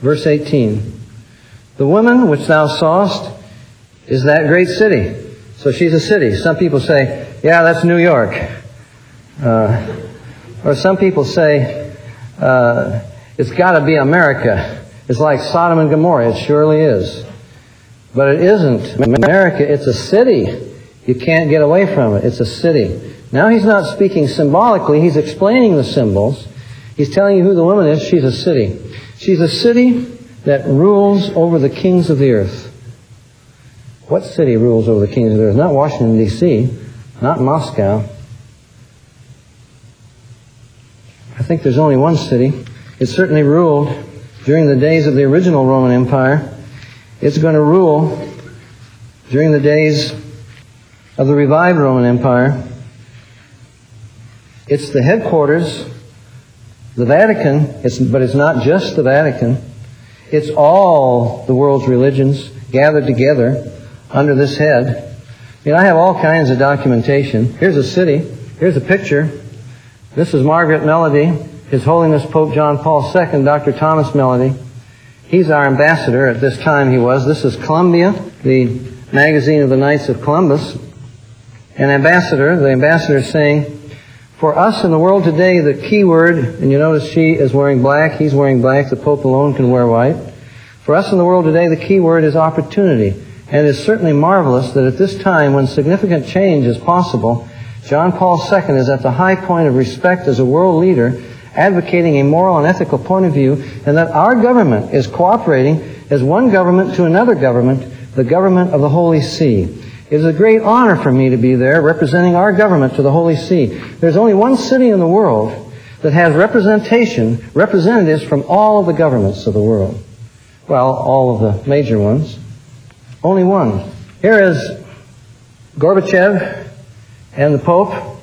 Verse 18. The woman which thou sawest is that great city. So she's a city. Some people say, yeah, that's New York. Or some people say, it's got to be America. It's like Sodom and Gomorrah. It surely is. But it isn't. America, it's a city. You can't get away from it. It's a city. Now he's not speaking symbolically. He's explaining the symbols. He's telling you who the woman is. She's a city. She's a city that rules over the kings of the earth. What city rules over the kings of the earth? Not Washington, D.C., not Moscow. I think there's only one city. It certainly ruled during the days of the original Roman Empire. It's going to rule during the days of the revived Roman Empire. It's the headquarters, the Vatican, but it's not just the Vatican. It's all the world's religions gathered together under this head. I have all kinds of documentation. Here's a city. Here's a picture. This is Margaret Melody, His Holiness Pope John Paul II, Dr. Thomas Melody. He's our ambassador at this time he was. This is Columbia, the magazine of the Knights of Columbus. An ambassador, the ambassador is saying, for us in the world today, the key word, and you notice she is wearing black, he's wearing black, the Pope alone can wear white. For us in the world today, the key word is opportunity. And it is certainly marvelous that at this time when significant change is possible, John Paul II is at the high point of respect as a world leader, advocating a moral and ethical point of view, and that our government is cooperating as one government to another government, the government of the Holy See. It is a great honor for me to be there representing our government to the Holy See. There's only one city in the world that has representatives from all of the governments of the world. Well, all of the major ones. Only one. Here is Gorbachev and the Pope.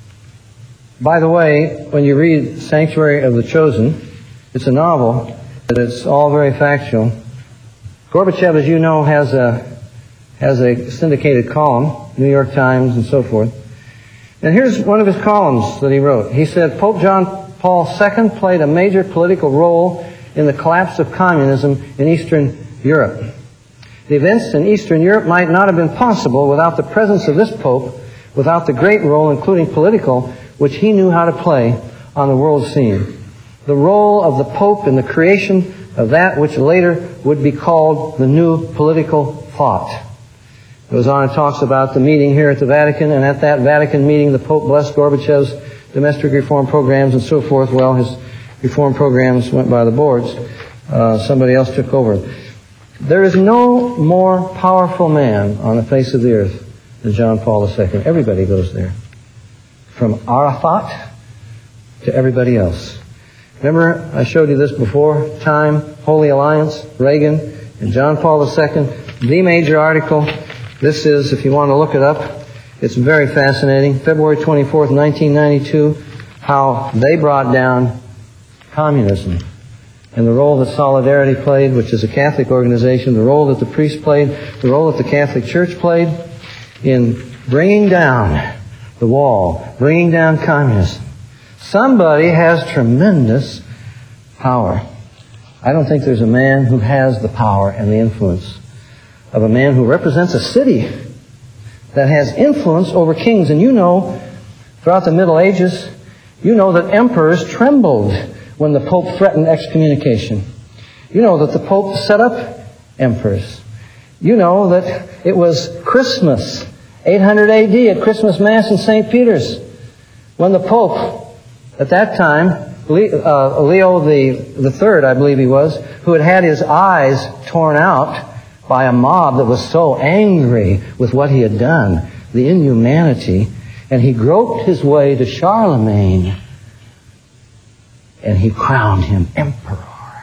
By the way, when you read Sanctuary of the Chosen, it's a novel, but it's all very factual. Gorbachev, as you know, has a syndicated column, New York Times and so forth. And here's one of his columns that he wrote. He said, Pope John Paul II played a major political role in the collapse of communism in Eastern Europe. The events in Eastern Europe might not have been possible without the presence of this Pope, without the great role, including political, which he knew how to play on the world scene. The role of the Pope in the creation of that which later would be called the new political thought. It goes on and talks about the meeting here at the Vatican, and at that Vatican meeting the Pope blessed Gorbachev's domestic reform programs and so forth. Well, his reform programs went by the boards. Somebody else took over. There is no more powerful man on the face of the earth than John Paul II. Everybody goes there. From Arafat to everybody else. Remember, I showed you this before. Time, Holy Alliance, Reagan, and John Paul II. The major article. This is, if you want to look it up, it's very fascinating. February 24th, 1992, how they brought down communism. And the role that Solidarity played, which is a Catholic organization, the role that the priest played, the role that the Catholic Church played in bringing down the wall, bringing down communism. Somebody has tremendous power. I don't think there's a man who has the power and the influence of a man who represents a city that has influence over kings. And you know, throughout the Middle Ages, you know that emperors trembled when the Pope threatened excommunication. You know that the Pope set up emperors. You know that it was Christmas, 800 A.D., at Christmas Mass in St. Peter's, when the Pope, at that time, Leo the Third, I believe he was, who had had his eyes torn out by a mob that was so angry with what he had done, the inhumanity, and he groped his way to Charlemagne, and he crowned him emperor.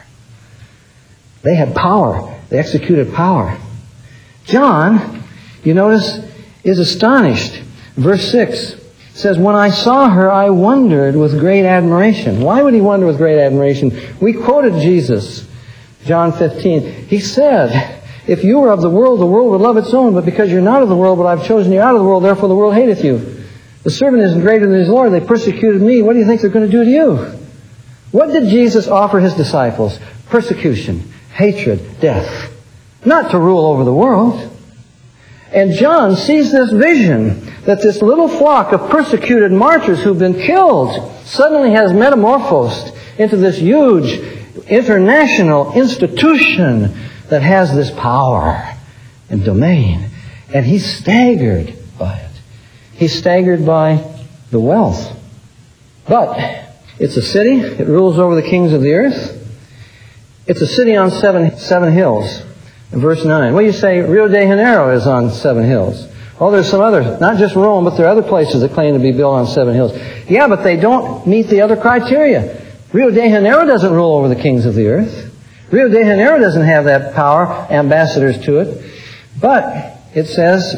They had power. They executed power. John, you notice, is astonished. Verse 6 says, when I saw her, I wondered with great admiration. Why would he wonder with great admiration? We quoted Jesus, John 15. He said, if you were of the world would love its own, but because you're not of the world, but I've chosen you out of the world, therefore the world hateth you. The servant isn't greater than his Lord. They persecuted me. What do you think they're going to do to you? What did Jesus offer his disciples? persecution, hatred, death. Not to rule over the world. And John sees this vision that this little flock of persecuted martyrs who've been killed suddenly has metamorphosed into this huge international institution that has this power and domain. And he's staggered by it. He's staggered by the wealth. But it's a city. It rules over the kings of the earth. It's a city on seven hills. In verse 9. Well, you say Rio de Janeiro is on 7 hills. Oh, there's some others, not just Rome, but there are other places that claim to be built on 7 hills. Yeah, but they don't meet the other criteria. Rio de Janeiro doesn't rule over the kings of the earth. Rio de Janeiro doesn't have that power, ambassadors to it. But it says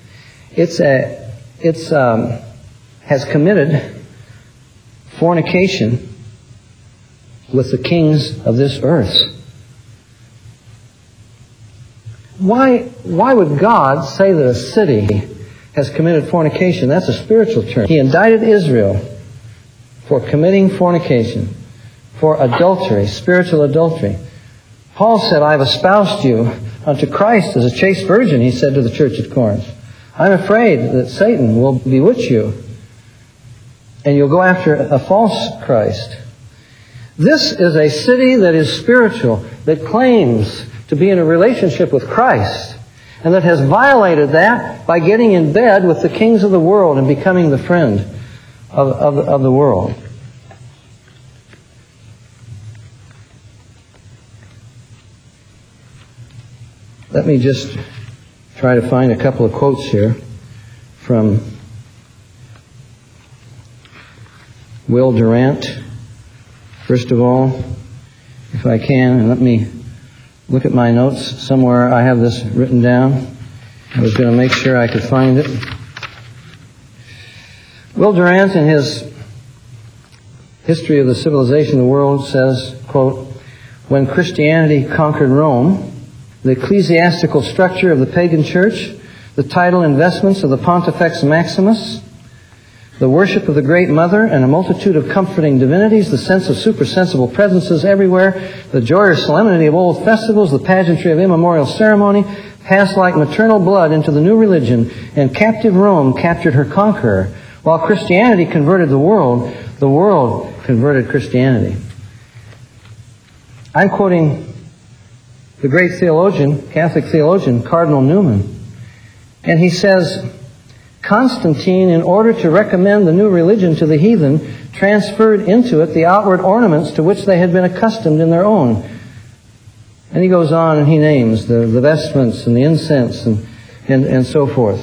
has committed fornication with the kings of this earth. Why would God say that a city has committed fornication? That's a spiritual term. He indicted Israel for committing fornication, for adultery, spiritual adultery. Paul said, I've espoused you unto Christ as a chaste virgin, he said to the church at Corinth. I'm afraid that Satan will bewitch you and you'll go after a false Christ. This is a city that is spiritual, that claims to be in a relationship with Christ, and that has violated that by getting in bed with the kings of the world and becoming the friend of the world. Let me just try to find a couple of quotes here from Will Durant. First of all, if I can, and let me look at my notes. Somewhere I have this written down. I was going to make sure I could find it. Will Durant, in his History of the Civilization of the World, says, quote, when Christianity conquered Rome, the ecclesiastical structure of the pagan church, the title investments of the Pontifex Maximus, the worship of the Great Mother and a multitude of comforting divinities, the sense of supersensible presences everywhere, the joy or solemnity of old festivals, the pageantry of immemorial ceremony, passed like maternal blood into the new religion, and captive Rome captured her conqueror. While Christianity converted the world converted Christianity. I'm quoting the great theologian, Catholic theologian, Cardinal Newman, and he says, Constantine, in order to recommend the new religion to the heathen, transferred into it the outward ornaments to which they had been accustomed in their own. And he goes on and he names the vestments and the incense and so forth.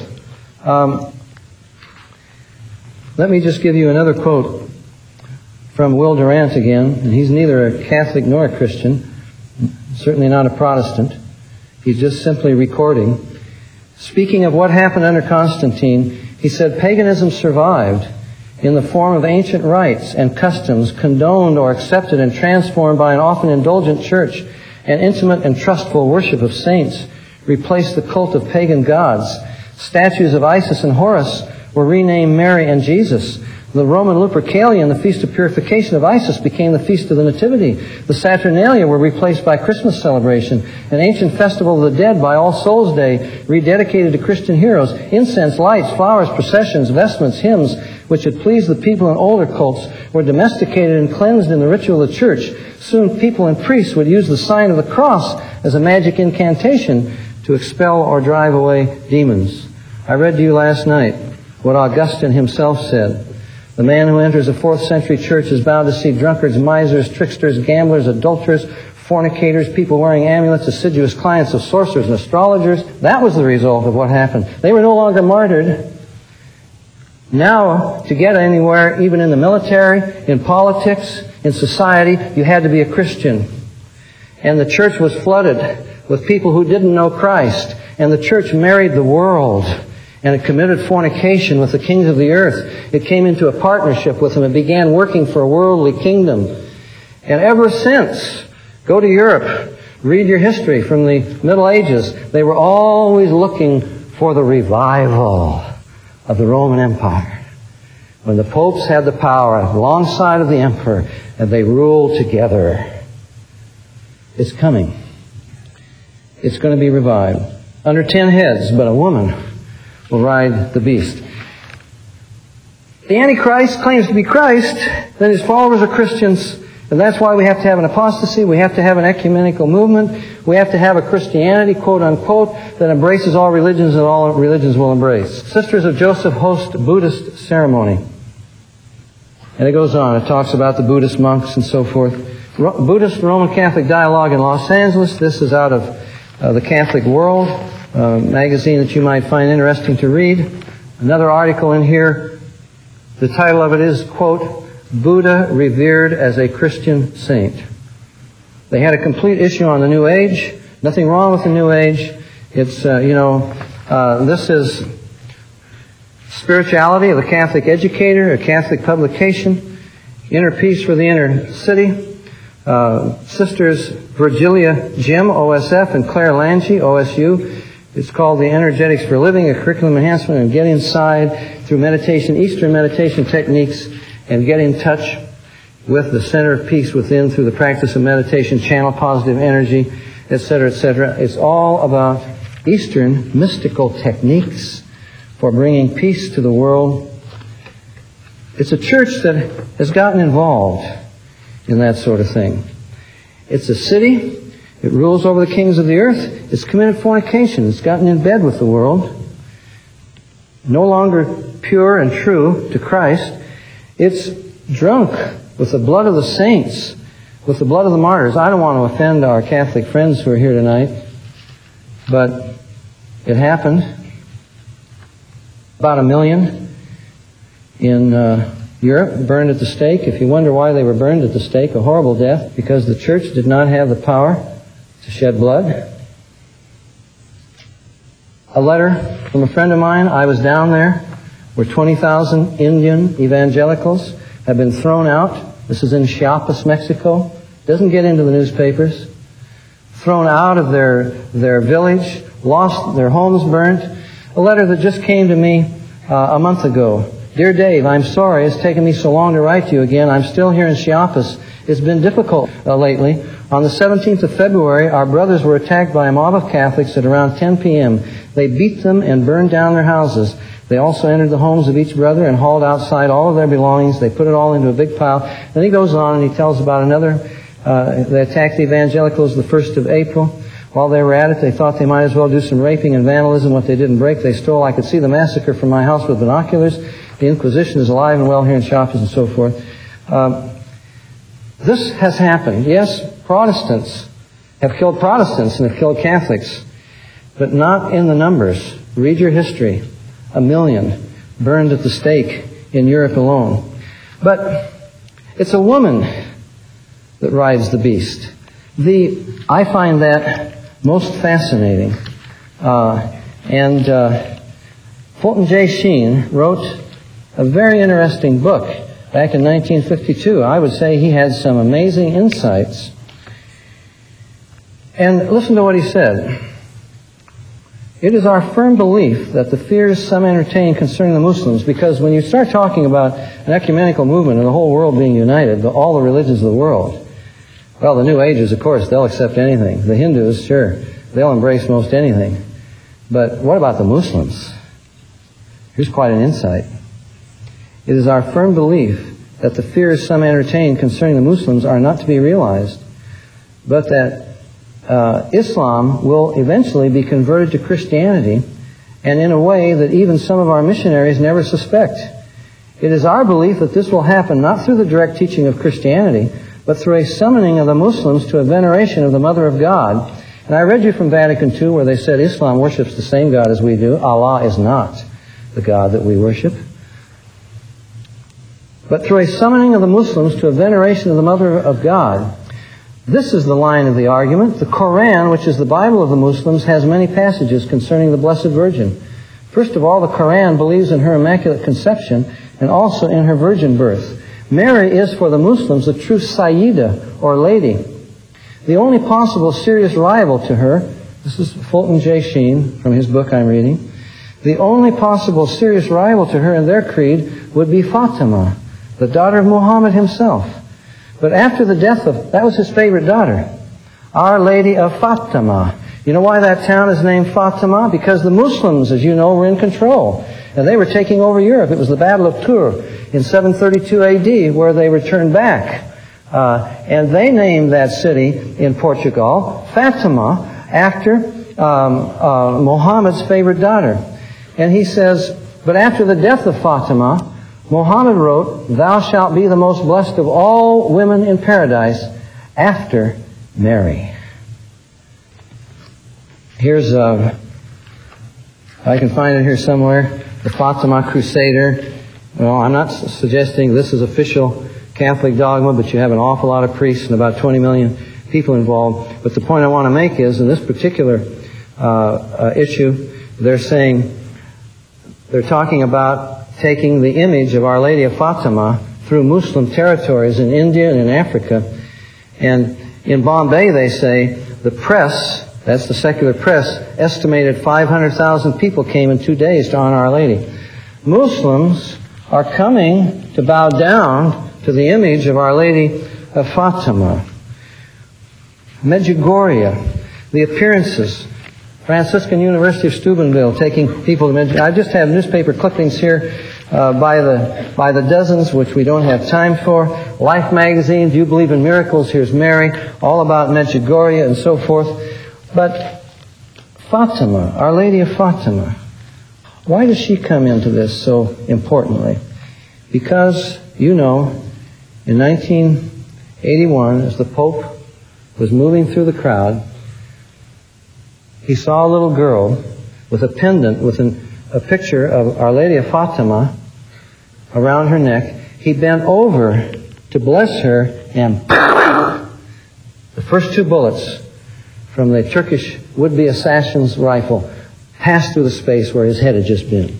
Let me just give you another quote from Will Durant again. And he's neither a Catholic nor a Christian, certainly not a Protestant. He's just simply recording. Speaking of what happened under Constantine, he said, paganism survived in the form of ancient rites and customs condoned or accepted and transformed by an often indulgent church. An intimate and trustful worship of saints replaced the cult of pagan gods. Statues of Isis and Horus were renamed Mary and Jesus. The Roman Lupercalia, the Feast of Purification of Isis, became the Feast of the Nativity. The Saturnalia were replaced by Christmas celebration. An ancient festival of the dead by All Souls Day, rededicated to Christian heroes. Incense, lights, flowers, processions, vestments, hymns, which had pleased the people in older cults, were domesticated and cleansed in the ritual of the church. Soon people and priests would use the sign of the cross as a magic incantation to expel or drive away demons. I read to you last night what Augustine himself said. The man who enters a 4th century church is bound to see drunkards, misers, tricksters, gamblers, adulterers, fornicators, people wearing amulets, assiduous clients of sorcerers and astrologers. That was the result of what happened. They were no longer martyred. Now, to get anywhere, even in the military, in politics, in society, you had to be a Christian. And the church was flooded with people who didn't know Christ. And the church married the world. And it committed fornication with the kings of the earth. It came into a partnership with them. It began working for a worldly kingdom. And ever since, go to Europe, read your history from the Middle Ages. They were always looking for the revival of the Roman Empire. When the popes had the power alongside of the emperor, and they ruled together. It's coming. It's going to be revived. Under 10 heads, but a woman will ride the beast. The Antichrist claims to be Christ, then his followers are Christians, and that's why we have to have an apostasy, we have to have an ecumenical movement, we have to have a Christianity, quote unquote, that embraces all religions and all religions will embrace. Sisters of Joseph host Buddhist ceremony. And it goes on, it talks about the Buddhist monks and so forth. Buddhist Roman Catholic Dialogue in Los Angeles, this is out of the Catholic World, magazine that you might find interesting to read. Another article in here, the title of it is, quote, Buddha revered as a Christian saint. They had a complete issue on the New Age. Nothing wrong with the New Age. It's, this is Spirituality of the Catholic Educator, a Catholic publication. Inner Peace for the Inner City. Sisters Virgilia Jim, OSF, and Claire Lange, OSU. It's called The Energetics for Living, a curriculum enhancement and get inside through meditation, Eastern meditation techniques, and get in touch with the center of peace within through the practice of meditation, channel positive energy, etc., etc. It's all about Eastern mystical techniques for bringing peace to the world. It's a church that has gotten involved in that sort of thing. It's a city. It rules over the kings of the earth. It's committed fornication. It's gotten in bed with the world. No longer pure and true to Christ. It's drunk with the blood of the saints, with the blood of the martyrs. I don't want to offend our Catholic friends who are here tonight, but it happened. About 1 million in Europe burned at the stake. If you wonder why they were burned at the stake, a horrible death, because the church did not have the power to shed blood. A letter from a friend of mine, I was down there, where 20,000 Indian evangelicals have been thrown out. This is in Chiapas, Mexico. Doesn't get into the newspapers. Thrown out of their village, lost their homes burnt. A letter that just came to me a month ago. Dear Dave, I'm sorry it's taken me so long to write to you again. I'm still here in Chiapas. It's been difficult lately. On the 17th of February, our brothers were attacked by a mob of Catholics at around 10 p.m. They beat them and burned down their houses. They also entered the homes of each brother and hauled outside all of their belongings. They put it all into a big pile. Then he goes on and he tells about another. They attacked the evangelicals the 1st of April. While they were at it, they thought they might as well do some raping and vandalism. What they didn't break, they stole. I could see the massacre from my house with binoculars. The Inquisition is alive and well here in Chiapas and so forth. This has happened. Yes, Protestants have killed Protestants and have killed Catholics, but not in the numbers. Read your history. 1 million burned at the stake in Europe alone. But it's a woman that rides the beast. I find that most fascinating. Fulton J. Sheen wrote a very interesting book back in 1952. I would say he had some amazing insights. And listen to what he said. It is our firm belief that the fears some entertain concerning the Muslims, because when you start talking about an ecumenical movement and the whole world being united, all the religions of the world, well, the New Agers, of course, they'll accept anything. The Hindus, sure, they'll embrace most anything. But what about the Muslims? Here's quite an insight. It is our firm belief that the fears some entertain concerning the Muslims are not to be realized, but that Islam will eventually be converted to Christianity, and in a way that even some of our missionaries never suspect. It is our belief that this will happen not through the direct teaching of Christianity, but through a summoning of the Muslims to a veneration of the Mother of God. And I read you from Vatican II where they said Islam worships the same God as we do. Allah is not the God that we worship. But through a summoning of the Muslims to a veneration of the Mother of God. This is the line of the argument. The Koran, which is the Bible of the Muslims, has many passages concerning the Blessed Virgin. First of all, the Koran believes in her Immaculate Conception and also in her virgin birth. Mary is for the Muslims the true Sayyida, or lady. The only possible serious rival to her, this is Fulton J. Sheen from his book I'm reading, the only possible serious rival to her in their creed would be Fatima, the daughter of Muhammad himself. But after the death of, that was his favorite daughter. Our Lady of Fatima. You know why that town is named Fatima? Because the Muslims, as you know, were in control. And they were taking over Europe. It was the Battle of Tours in 732 AD where they returned back. And they named that city in Portugal Fatima after Muhammad's favorite daughter. And he says, but after the death of Fatima, Muhammad wrote, "Thou shalt be the most blessed of all women in paradise after Mary." Here's, I can find it here somewhere, the Fatima Crusader. Well, I'm not suggesting this is official Catholic dogma, but you have an awful lot of priests and about 20 million people involved. But the point I want to make is, in this particular issue, they're talking about taking the image of Our Lady of Fatima through Muslim territories in India and in Africa. And in Bombay, they say, the press, that's the secular press, estimated 500,000 people came in 2 days to honor Our Lady. Muslims are coming to bow down to the image of Our Lady of Fatima. Medjugorje, the appearances. Franciscan University of Steubenville taking people to Medjugorje. I just have newspaper clippings here by the dozens, which we don't have time for. Life magazine, Do You Believe in Miracles? Here's Mary, all about Medjugorje and so forth. But Fatima, Our Lady of Fatima, why does she come into this so importantly? Because, you know, in 1981, as the Pope was moving through the crowd, he saw a little girl with a pendant with a picture of Our Lady of Fatima around her neck. He bent over to bless her, and the first 2 bullets from the Turkish would-be assassin's rifle passed through the space where his head had just been.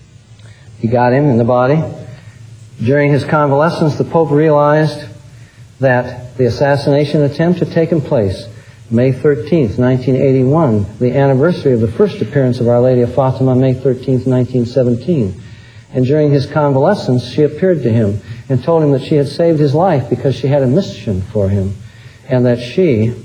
He got him in the body. During his convalescence, the Pope realized that the assassination attempt had taken place May 13th, 1981, the anniversary of the first appearance of Our Lady of Fatima, May 13th, 1917. And during his convalescence, she appeared to him and told him that she had saved his life because she had a mission for him, and that she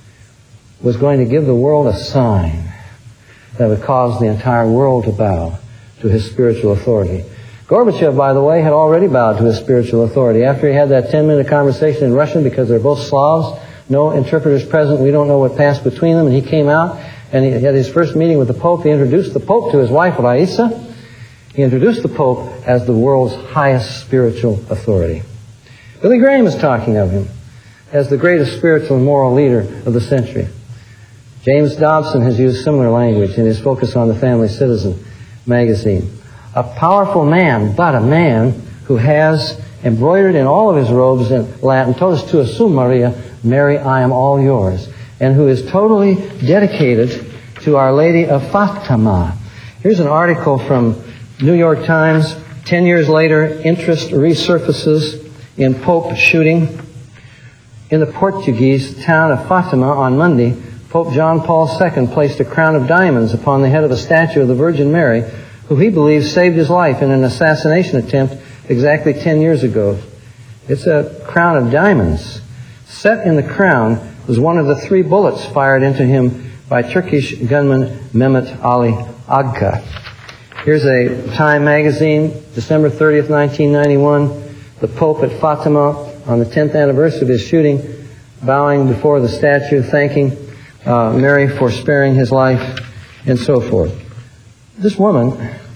was going to give the world a sign that would cause the entire world to bow to his spiritual authority. Gorbachev, by the way, had already bowed to his spiritual authority. After he had that 10-minute conversation in Russian, because they're both Slavs, no interpreters present, we don't know what passed between them, and he came out and he had his first meeting with the Pope. He introduced the Pope to his wife, Raisa. He introduced the Pope as the world's highest spiritual authority. Billy Graham is talking of him as the greatest spiritual and moral leader of the century. James Dobson has used similar language in his Focus on the Family Citizen magazine. A powerful man, but a man who has embroidered in all of his robes in Latin, Totus tua sum Maria, Mary, I am all yours, and who is totally dedicated to Our Lady of Fatima. Here's an article from New York Times. 10 years later, interest resurfaces in Pope shooting. In the Portuguese town of Fatima on Monday, Pope John Paul II placed a crown of diamonds upon the head of a statue of the Virgin Mary, who he believes saved his life in an assassination attempt exactly 10 years ago. It's a crown of diamonds. Set in the crown was one of the 3 bullets fired into him by Turkish gunman Mehmet Ali Agca. Here's a Time magazine, December 30th, 1991. The Pope at Fatima on the 10th anniversary of his shooting, bowing before the statue, thanking Mary for sparing his life, and so forth. This woman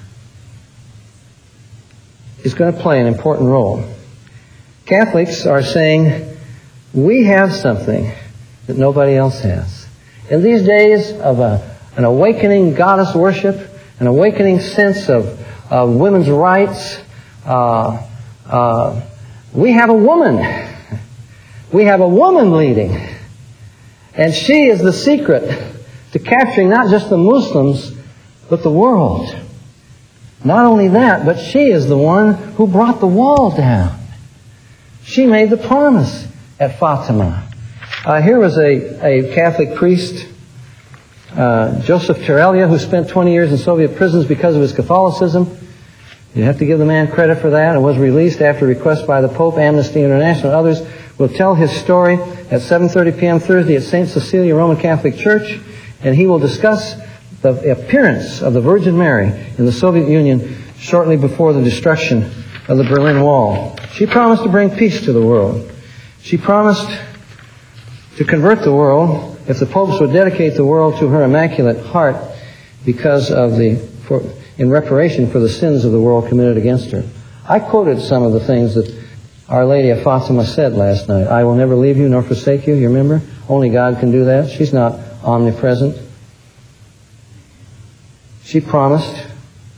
is going to play an important role. Catholics are saying, we have something that nobody else has. In these days of an awakening goddess worship, an awakening sense of women's rights, we have a woman. We have a woman leading. And she is the secret to capturing not just the Muslims, but the world. Not only that, but she is the one who brought the wall down. She made the promise at Fatima. Here was a Catholic priest, Joseph Terelia, who spent 20 years in Soviet prisons because of his Catholicism. You have to give the man credit for that, and was released after request by the Pope, Amnesty International, and others. will tell his story at 7:30 p.m. Thursday at St. Cecilia Roman Catholic Church, and he will discuss the appearance of the Virgin Mary in the Soviet Union shortly before the destruction of the Berlin Wall. She promised to bring peace to the world. She promised to convert the world if the popes would dedicate the world to her Immaculate Heart because of in reparation for the sins of the world committed against her. I quoted some of the things that Our Lady of Fatima said last night. I will never leave you nor forsake you. You remember? Only God can do that. She's not omnipresent. She promised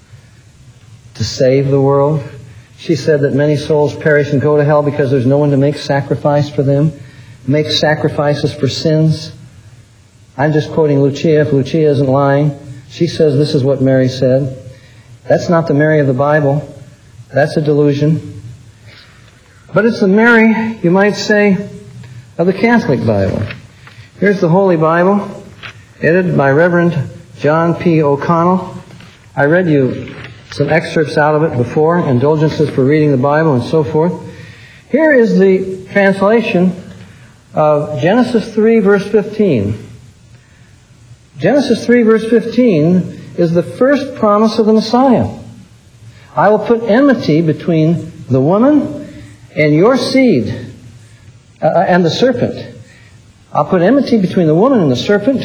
to save the world. She said that many souls perish and go to hell because there's no one to make sacrifice for them, make sacrifices for sins. I'm just quoting Lucia. If Lucia isn't lying, she says this is what Mary said. That's not the Mary of the Bible. That's a delusion. But it's the Mary, you might say, of the Catholic Bible. Here's the Holy Bible, edited by Reverend John P. O'Connell. I read you some excerpts out of it before, indulgences for reading the Bible and so forth. Here is the translation of Genesis 3, verse 15. Genesis 3, verse 15 is the first promise of the Messiah. I will put enmity between the woman and your seed and the serpent. I'll put enmity between the woman and the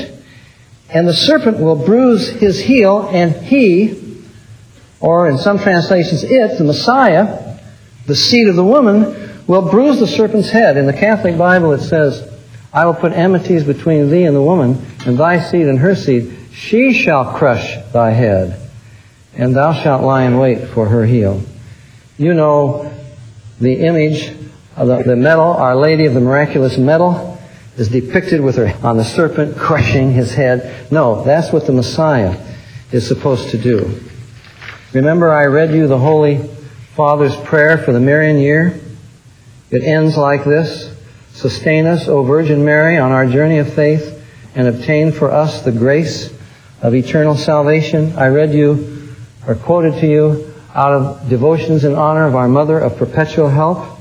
serpent will bruise his heel, and he, or in some translations it, the Messiah, the seed of the woman, will bruise the serpent's head. In the Catholic Bible it says, I will put enmities between thee and the woman, and thy seed and her seed. She shall crush thy head, and thou shalt lie in wait for her heel. You know the image of the medal, Our Lady of the Miraculous Medal, is depicted with her on the serpent crushing his head. No, that's what the Messiah is supposed to do. Remember I read you the Holy Father's prayer for the Marian year? It ends like this. Sustain us, O Virgin Mary, on our journey of faith, and obtain for us the grace of eternal salvation. I read you, or quoted to you, out of Devotions in Honor of Our Mother of Perpetual Help.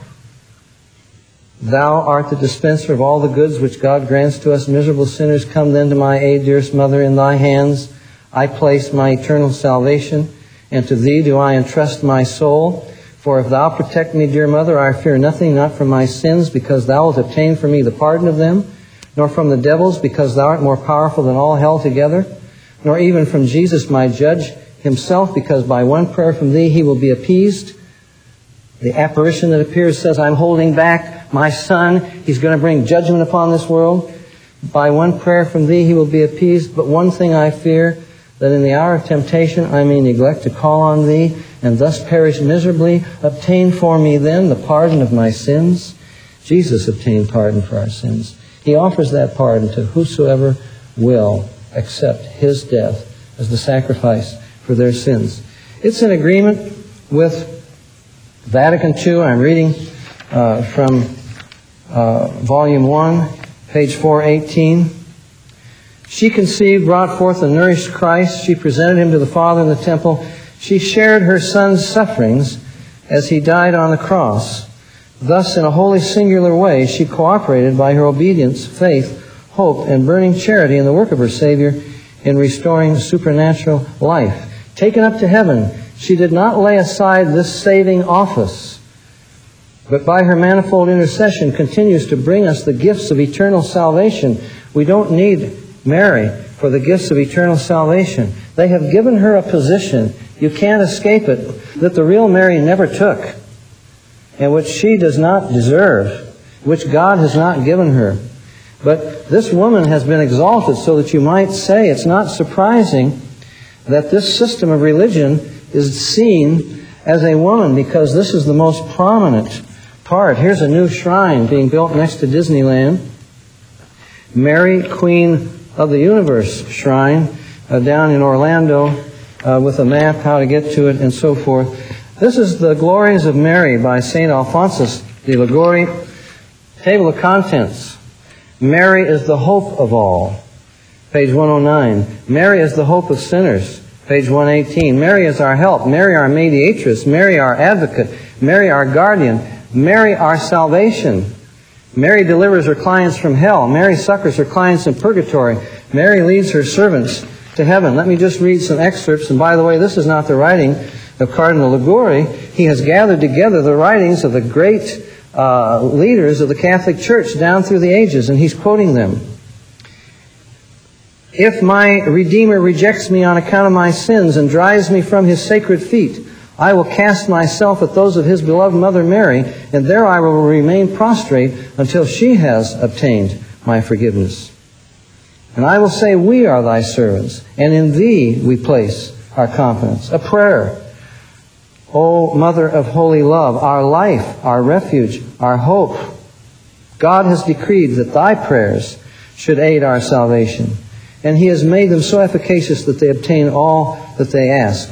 Thou art the dispenser of all the goods which God grants to us miserable sinners. Come then to my aid, dearest Mother. In thy hands I place my eternal salvation, and to thee do I entrust my soul. For if thou protect me, dear Mother, I fear nothing, not from my sins, because thou wilt obtain for me the pardon of them, nor from the devils, because thou art more powerful than all hell together, nor even from Jesus, my judge, himself, because by one prayer from thee he will be appeased. The apparition that appears says, I'm holding back my son. He's going to bring judgment upon this world. By one prayer from thee he will be appeased. But one thing I fear, that in the hour of temptation I may neglect to call on thee, and thus perish miserably. Obtain for me then the pardon of my sins. Jesus obtained pardon for our sins. He offers that pardon to whosoever will accept his death as the sacrifice for their sins. It's in agreement with Vatican II. I'm reading from Volume 1, page 418. She conceived, brought forth, and nourished Christ. She presented him to the Father in the temple. She shared her Son's sufferings as he died on the cross. Thus, in a wholly singular way, she cooperated by her obedience, faith, hope, and burning charity in the work of her Savior in restoring supernatural life. Taken up to heaven, she did not lay aside this saving office, but by her manifold intercession continues to bring us the gifts of eternal salvation. We don't need Mary for the gifts of eternal salvation. They have given her a position, you can't escape it, that the real Mary never took, and which she does not deserve, which God has not given her. But this woman has been exalted so that you might say it's not surprising that this system of religion is seen as a woman, because this is the most prominent part. Here's a new shrine being built next to Disneyland. Mary, Queen of the Universe shrine down in Orlando with a map how to get to it and so forth. This is the Glories of Mary by St. Alphonsus de Liguori. Table of contents. Mary is the hope of all. Page 109. Mary is the hope of sinners. Page 118. Mary is our help. Mary our mediatrix. Mary our advocate. Mary our guardian. Mary our salvation. Mary delivers her clients from hell. Mary succors her clients in purgatory. Mary leads her servants to heaven. Let me just read some excerpts. And by the way, this is not the writing of Cardinal Liguori. He has gathered together the writings of the great leaders of the Catholic Church down through the ages, and he's quoting them. If my Redeemer rejects me on account of my sins and drives me from his sacred feet, I will cast myself at those of his beloved Mother Mary, and there I will remain prostrate until she has obtained my forgiveness. And I will say, we are thy servants, and in thee we place our confidence. A prayer. O Mother of holy love, our life, our refuge, our hope, God has decreed that thy prayers should aid our salvation. And he has made them so efficacious that they obtain all that they ask.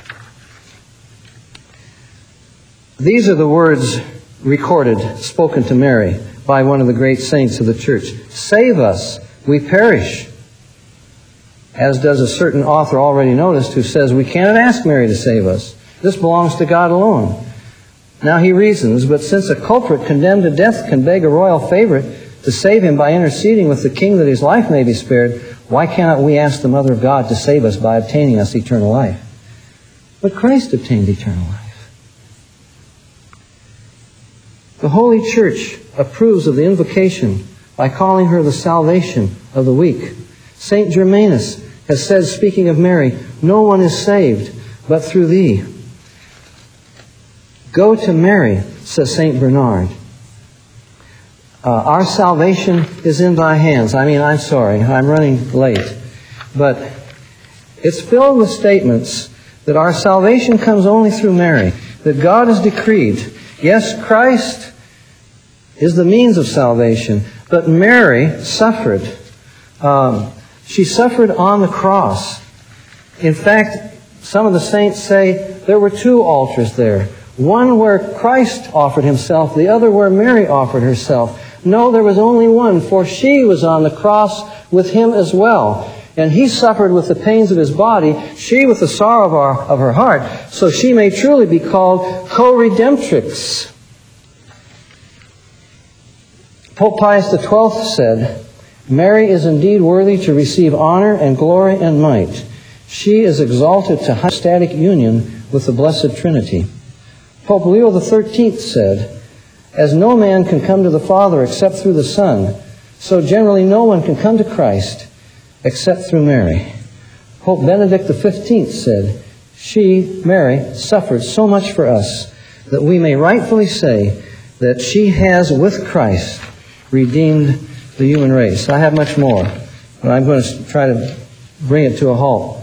These are the words recorded, spoken to Mary by one of the great saints of the church. Save us, we perish. As does a certain author already noticed who says we cannot ask Mary to save us. This belongs to God alone. Now he reasons, but since a culprit condemned to death can beg a royal favorite to save him by interceding with the king that his life may be spared, why cannot we ask the Mother of God to save us by obtaining us eternal life? But Christ obtained eternal life. The Holy Church approves of the invocation by calling her the salvation of the weak. St. Germanus has said, speaking of Mary, no one is saved but through thee. Go to Mary, says St. Bernard. Our salvation is in thy hands. I'm sorry, I'm running late. But it's filled with statements that our salvation comes only through Mary, that God has decreed. Yes, Christ is the means of salvation, but Mary suffered. She suffered on the cross. In fact, some of the saints say there were two altars there. One where Christ offered himself, the other where Mary offered herself. No, there was only one, for she was on the cross with him as well. And he suffered with the pains of his body, she with the sorrow of her heart, so she may truly be called co-redemptrix. Pope Pius XII said, Mary is indeed worthy to receive honor and glory and might. She is exalted to hypostatic union with the Blessed Trinity. Pope Leo XIII said, as no man can come to the Father except through the Son, so generally no one can come to Christ except through Mary. Pope Benedict XV said, she, Mary, suffered so much for us that we may rightfully say that she has, with Christ, redeemed the human race. I have much more, but I'm going to try to bring it to a halt.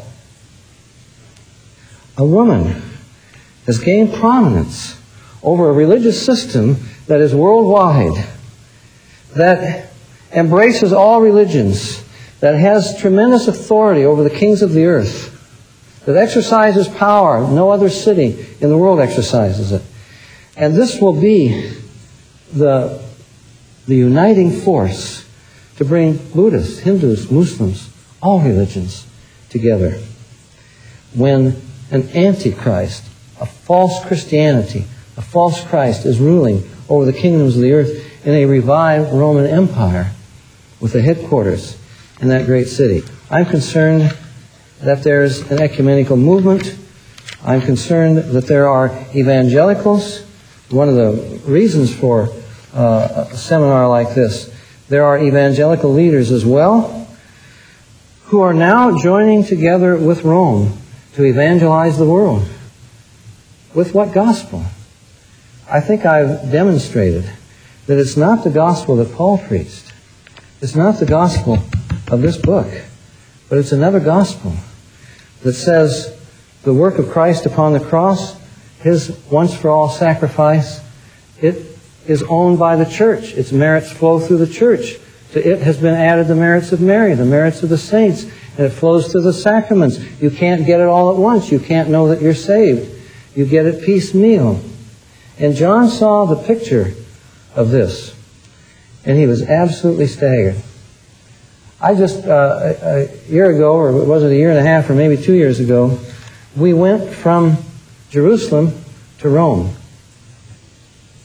A woman has gained prominence over a religious system that is worldwide, that embraces all religions, that has tremendous authority over the kings of the earth, that exercises power no other city in the world exercises it. And this will be the uniting force to bring Buddhists, Hindus, Muslims, all religions together. When an antichrist, a false Christianity, a false Christ is ruling over the kingdoms of the earth in a revived Roman Empire with a headquarters in that great city. I'm concerned that there's an ecumenical movement. I'm concerned that there are evangelicals. One of the reasons for a seminar like this, there are evangelical leaders as well who are now joining together with Rome to evangelize the world. With what gospel? I think I've demonstrated that it's not the gospel that Paul preached. It's not the gospel of this book, but it's another gospel that says the work of Christ upon the cross, his once-for-all sacrifice, it is owned by the church. Its merits flow through the church. To it has been added the merits of Mary, the merits of the saints, and it flows through the sacraments. You can't get it all at once. You can't know that you're saved. You get it piecemeal. And John saw the picture of this, and he was absolutely staggered. I just, a year ago, or was it a year and a half, or maybe 2 years ago, we went from Jerusalem to Rome.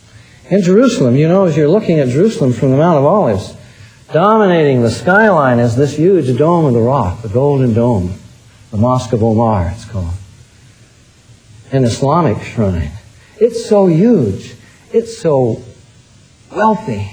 In Jerusalem, you know, as you're looking at Jerusalem from the Mount of Olives, dominating the skyline is this huge dome of the rock, the Golden Dome, the Mosque of Omar, it's called. An Islamic shrine. It's so huge. It's so wealthy.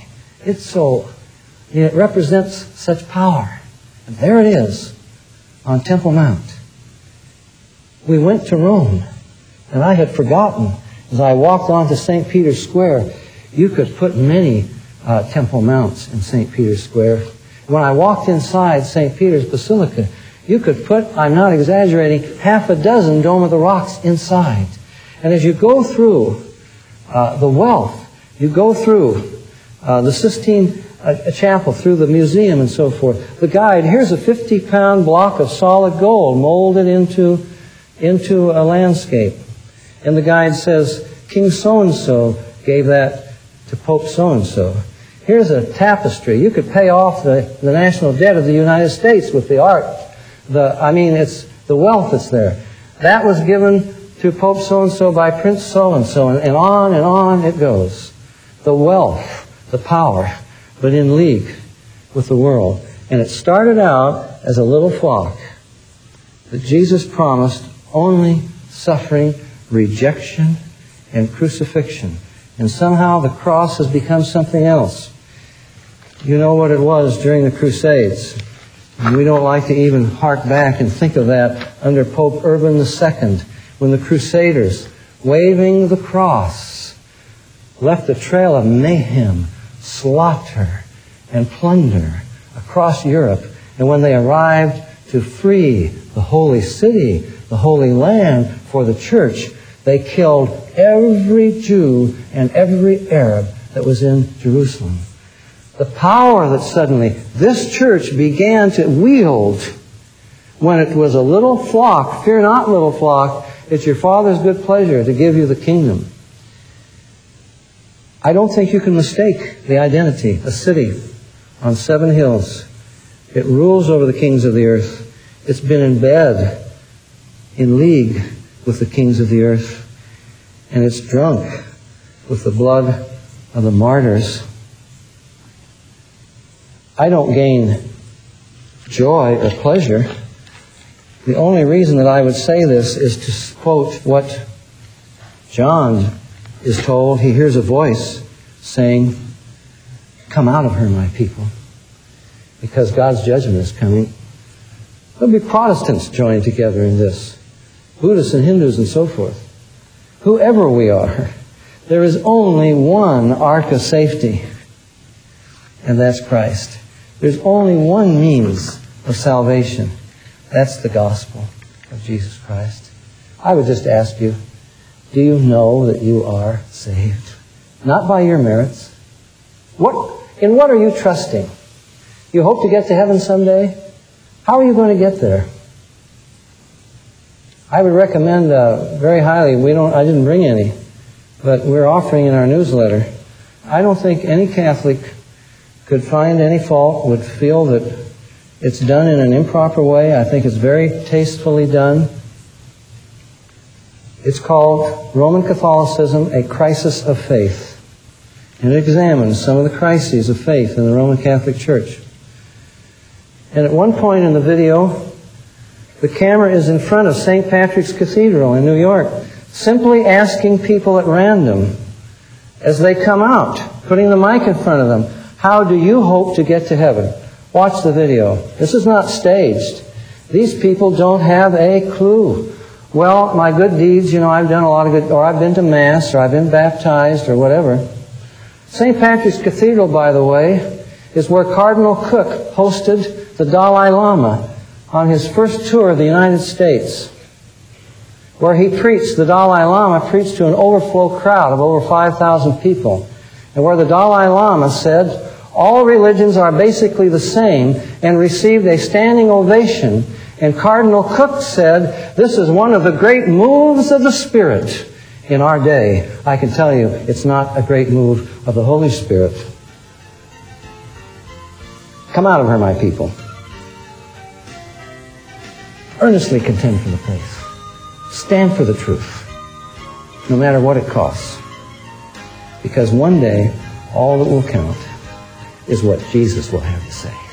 It represents such power. And there it is on Temple Mount. We went to Rome, and I had forgotten, as I walked onto St. Peter's Square, you could put many Temple Mounts in St. Peter's Square. When I walked inside St. Peter's Basilica, you could put, I'm not exaggerating, half a dozen Dome of the Rocks inside. And as you go through the wealth, you go through the Sistine Chapel, through the museum and so forth, the guide, here's a 50-pound block of solid gold molded into a landscape. And the guide says, King so-and-so gave that to Pope so-and-so. Here's a tapestry. You could pay off the national debt of the United States with the art. It's the wealth that's there. That was given to Pope so-and-so by Prince so-and-so, and on it goes. The wealth, the power, but in league with the world. And it started out as a little flock that Jesus promised only suffering, rejection, and crucifixion. And somehow the cross has become something else. You know what it was during the Crusades. And we don't like to even hark back and think of that under Pope Urban II, when the Crusaders, waving the cross, left a trail of mayhem, slaughter, and plunder across Europe. And when they arrived to free the holy city, the Holy Land for the church, they killed every Jew and every Arab that was in Jerusalem. The power that suddenly this church began to wield when it was a little flock, fear not, little flock, it's your Father's good pleasure to give you the kingdom. I don't think you can mistake the identity, a city on 7 hills. It rules over the kings of the earth. It's been in bed, in league with the kings of the earth. And it's drunk with the blood of the martyrs. I don't gain joy or pleasure. The only reason that I would say this is to quote what John is told. He hears a voice saying, "Come out of her, my people," because God's judgment is coming. There'll be Protestants joined together in this, Buddhists and Hindus and so forth. Whoever we are, there is only one ark of safety, and that's Christ. There's only one means of salvation. That's the gospel of Jesus Christ. I would just ask you, do you know that you are saved? Not by your merits. In what are you trusting? You hope to get to heaven someday? How are you going to get there? I would recommend very highly, I didn't bring any, but we're offering in our newsletter. I don't think any Catholic could find any fault, would feel that it's done in an improper way. I think it's very tastefully done. It's called Roman Catholicism, A Crisis of Faith. And it examines some of the crises of faith in the Roman Catholic Church. And at one point in the video, the camera is in front of St. Patrick's Cathedral in New York, simply asking people at random, as they come out, putting the mic in front of them, how do you hope to get to heaven? Watch the video. This is not staged. These people don't have a clue. Well, my good deeds, I've done a lot of good, or I've been to Mass, or I've been baptized, or whatever. St. Patrick's Cathedral, by the way, is where Cardinal Cook hosted the Dalai Lama on his first tour of the United States, where he preached, the Dalai Lama preached to an overflow crowd of over 5,000 people, and where the Dalai Lama said, all religions are basically the same, and received a standing ovation. And Cardinal Cook said, this is one of the great moves of the Spirit in our day. I can tell you, it's not a great move of the Holy Spirit. Come out of her, my people. Earnestly contend for the faith. Stand for the truth, no matter what it costs. Because one day, all that will count is what Jesus will have to say.